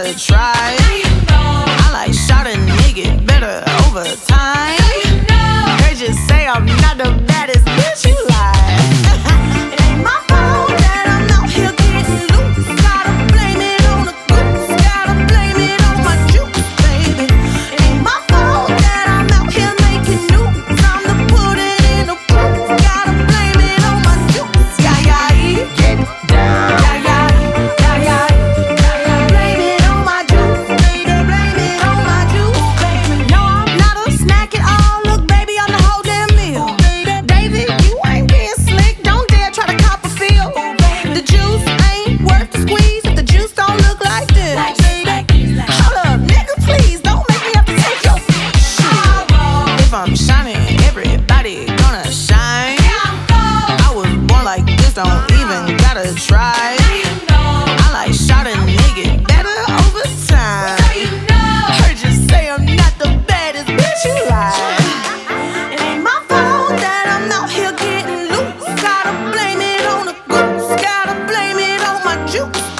gotta try. I like shot a nigga better over time. They just say I'm not the baddest bitch you like. It ain't my fault that I'm out here getting loose. Gotta blame it on the goose. Gotta blame it on my juice, baby. It ain't my fault that I'm out here making news. I'm the pudding in the proof. Gotta blame it on my juice. Yeah, yeah, get down. Yeah, yeah, yeah, yeah. Blame it on my juice, baby. Blame it on my juice, baby. No, I'm not a snack at all. Look, baby, I'm the whole damn meal. David, you ain't being slick. Don't dare try to cop a feel. The juice ain't worth the squeeze if the juice don't look like this. Hold up, nigga, please don't make me have to take your shit. If I'm shining, everybody gonna shine. I was born like this, don't even gotta try. I like shot a nigga better over time. Heard you say I'm not the baddest bitch you like. It ain't my fault that I'm out here getting loose. Gotta blame it on the goose. Gotta blame it on my juice.